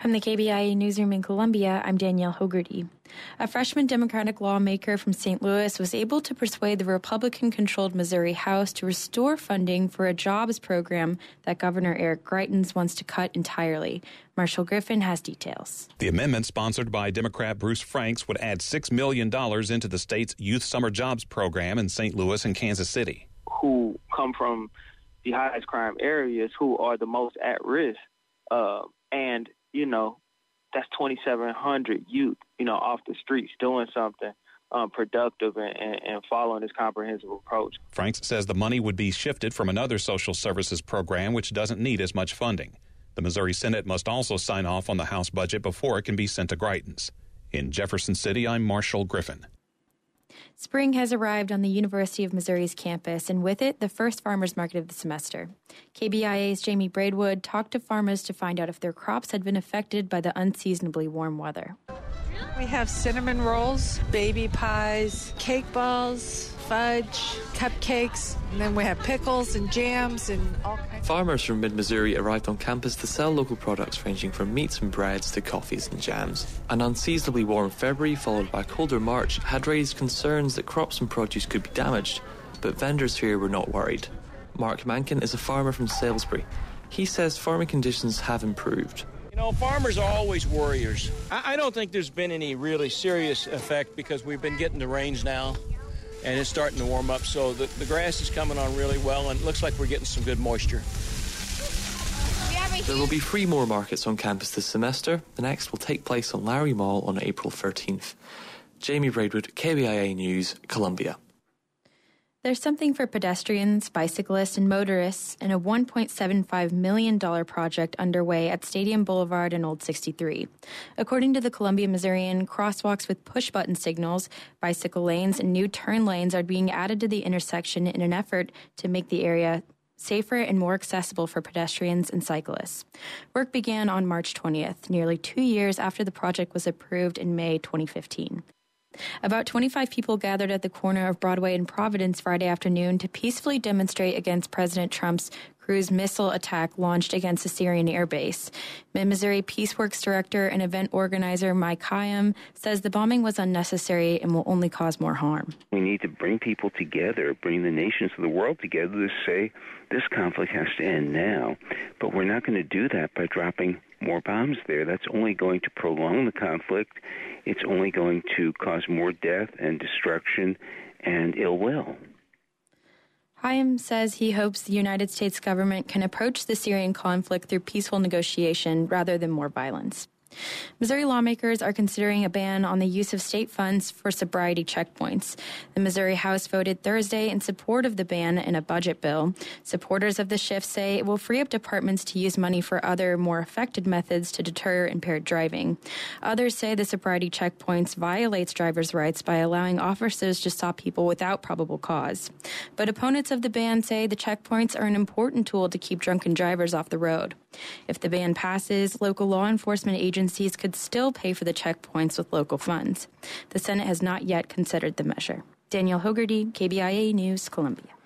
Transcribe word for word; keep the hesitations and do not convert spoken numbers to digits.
From the K B I A newsroom in Columbia, I'm Danielle Hogarty. A freshman Democratic lawmaker from Saint Louis was able to persuade the Republican-controlled Missouri House to restore funding for a jobs program that Governor Eric Greitens wants to cut entirely. Marshall Griffin has details. The amendment, sponsored by Democrat Bruce Franks, would add six million dollars into the state's youth summer jobs program in Saint Louis and Kansas City. Who come from the highest crime areas, who are the most at risk, uh, and you know, that's twenty-seven hundred youth, you know, off the streets doing something um, productive and, and, and following this comprehensive approach. Franks says the money would be shifted from another social services program which doesn't need as much funding. The Missouri Senate must also sign off on the House budget before it can be sent to Greitens. In Jefferson City, I'm Marshall Griffin. Spring has arrived on the University of Missouri's campus, and with it, the first farmers market of the semester. K B I A's Jamie Braidwood talked to farmers to find out if their crops had been affected by the unseasonably warm weather. We have cinnamon rolls, baby pies, cake balls, fudge, cupcakes, and then we have pickles and jams and all kinds. Farmers from mid-Missouri arrived on campus to sell local products ranging from meats and breads to coffees and jams. An unseasonably warm February followed by a colder March had raised concerns that crops and produce could be damaged, but vendors here were not worried. Mark Mankin is a farmer from Salisbury. He says farming conditions have improved. You know, farmers are always worriers. I, I don't think there's been any really serious effect because we've been getting the rains now, and it's starting to warm up, so the, the grass is coming on really well, and it looks like we're getting some good moisture. There will be three more markets on campus this semester. The next will take place on Lowry Mall on April thirteenth. Jamie Braidwood, K B I A News, Columbia. There's something for pedestrians, bicyclists, and motorists in a one point seven five million dollars project underway at Stadium Boulevard and Old sixty-three. According to the Columbia Missourian, crosswalks with push-button signals, bicycle lanes, and new turn lanes are being added to the intersection in an effort to make the area safer and more accessible for pedestrians and cyclists. Work began on March twentieth, nearly two years after the project was approved in May twenty fifteen. About twenty-five people gathered at the corner of Broadway and Providence Friday afternoon to peacefully demonstrate against President Trump's cruise missile attack launched against a Syrian airbase. Mid-Missouri Peaceworks director and event organizer Mike Hyam says the bombing was unnecessary and will only cause more harm. We need to bring people together, bring the nations of the world together to say this conflict has to end now. But we're not going to do that by dropping more bombs there. That's only going to prolong the conflict. It's only going to cause more death and destruction and ill will. Hyam says he hopes the United States government can approach the Syrian conflict through peaceful negotiation rather than more violence. Missouri lawmakers are considering a ban on the use of state funds for sobriety checkpoints. The Missouri House voted Thursday in support of the ban in a budget bill. Supporters of the shift say it will free up departments to use money for other, more effective methods to deter impaired driving. Others say the sobriety checkpoints violates drivers' rights by allowing officers to stop people without probable cause. But opponents of the ban say the checkpoints are an important tool to keep drunken drivers off the road. If the ban passes, local law enforcement agencies could still pay for the checkpoints with local funds. The Senate has not yet considered the measure. Danielle Hogarty, K B I A News, Columbia.